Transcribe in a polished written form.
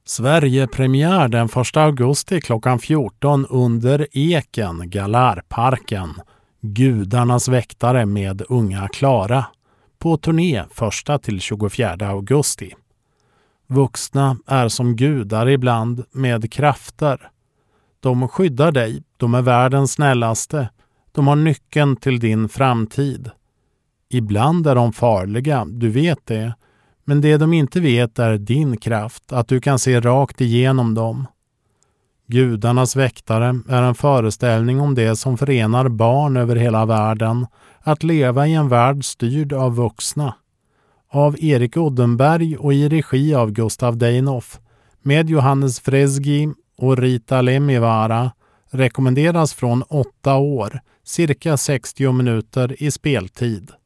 Sverigepremiär den 1 augusti klockan 14 under Eken, Galarparken. Gudarnas väktare med unga Klara. På turné 1-24 augusti. Vuxna är som gudar ibland med krafter. De skyddar dig, de är världens snällaste. De har nyckeln till din framtid. Ibland är de farliga, du vet det. Men det de inte vet är din kraft, att du kan se rakt igenom dem. Gudarnas väktare är en föreställning om det som förenar barn över hela världen, att leva i en värld styrd av vuxna. Av Erik Uddenberg och i regi av Gustav Deinhoff, med Johannes Fresgi och Rita Lemivara, rekommenderas från 8 år, cirka 60 minuter i speltid.